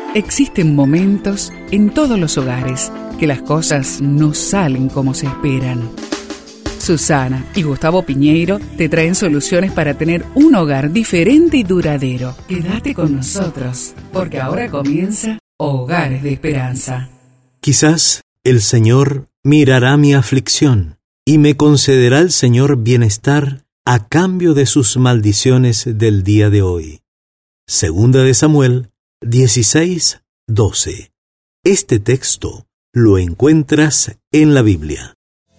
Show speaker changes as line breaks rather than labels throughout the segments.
Existen momentos en todos los hogares que las cosas no salen como se esperan. Susana y Gustavo Piñeiro te traen soluciones para tener un hogar diferente y duradero. Quédate con nosotros, porque ahora comienza Hogares de Esperanza.
Quizás el Señor mirará mi aflicción y me concederá el Señor bienestar a cambio de sus maldiciones del día de hoy. Segunda de Samuel 16:12. Este texto lo encuentras en la Biblia.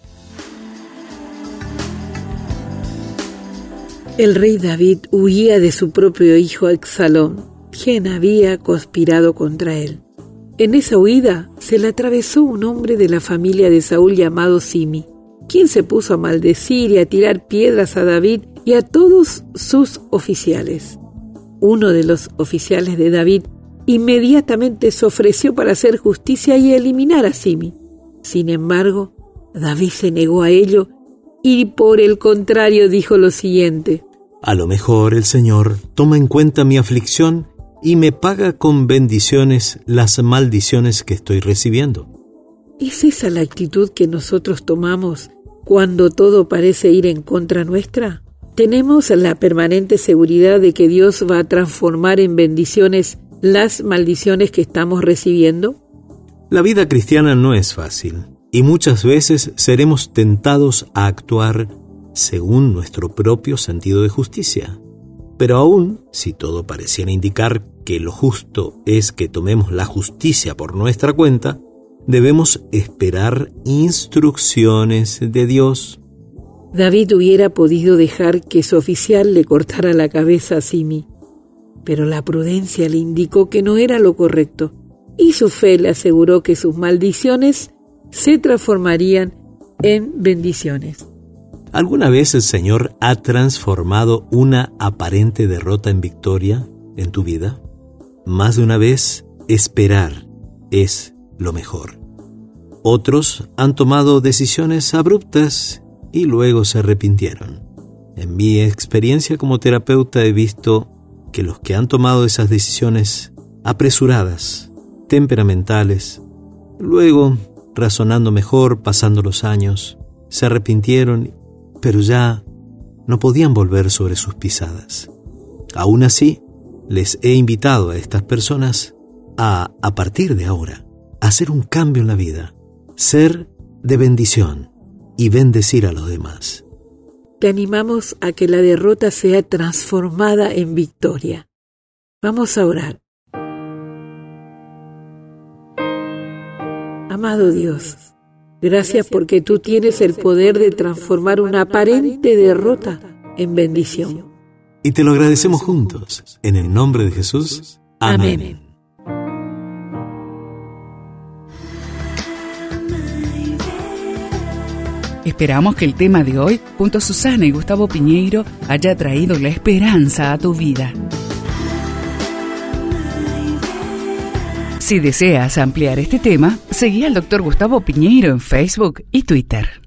El rey David huía de su propio hijo Absalón, quien había conspirado contra él. En esa huida se le atravesó un hombre de la familia de Saúl llamado Simi, quien se puso a maldecir y a tirar piedras a David y a todos sus oficiales. Uno de los oficiales de David inmediatamente se ofreció para hacer justicia y eliminar a Simi. Sin embargo, David se negó a ello y por el contrario dijo lo siguiente:
A lo mejor el Señor toma en cuenta mi aflicción y me paga con bendiciones las maldiciones que estoy recibiendo.
¿Es esa la actitud que nosotros tomamos cuando todo parece ir en contra nuestra? ¿Tenemos la permanente seguridad de que Dios va a transformar en bendiciones las maldiciones que estamos recibiendo?
La vida cristiana no es fácil y muchas veces seremos tentados a actuar según nuestro propio sentido de justicia. Pero aún si todo pareciera indicar que lo justo es que tomemos la justicia por nuestra cuenta, debemos esperar instrucciones de Dios.
David hubiera podido dejar que su oficial le cortara la cabeza a Simi, pero la prudencia le indicó que no era lo correcto, y su fe le aseguró que sus maldiciones se transformarían en bendiciones.
¿Alguna vez el Señor ha transformado una aparente derrota en victoria en tu vida? Más de una vez, esperar es lo mejor. Otros han tomado decisiones abruptas y luego se arrepintieron. En mi experiencia como terapeuta he visto que los que han tomado esas decisiones apresuradas, temperamentales, luego, razonando mejor, pasando los años, se arrepintieron, pero ya no podían volver sobre sus pisadas. Aún así, les he invitado a estas personas a partir de ahora, hacer un cambio en la vida, ser de bendición y bendecir a los demás.
Te animamos a que la derrota sea transformada en victoria. Vamos a orar. Amado Dios, gracias porque tú tienes el poder de transformar una aparente derrota en bendición.
Y te lo agradecemos juntos. En el nombre de Jesús. Amén.
Esperamos que el tema de hoy, junto a Susana y Gustavo Piñeiro, haya traído la esperanza a tu vida. Si deseas ampliar este tema, seguí al Dr. Gustavo Piñeiro en Facebook y Twitter.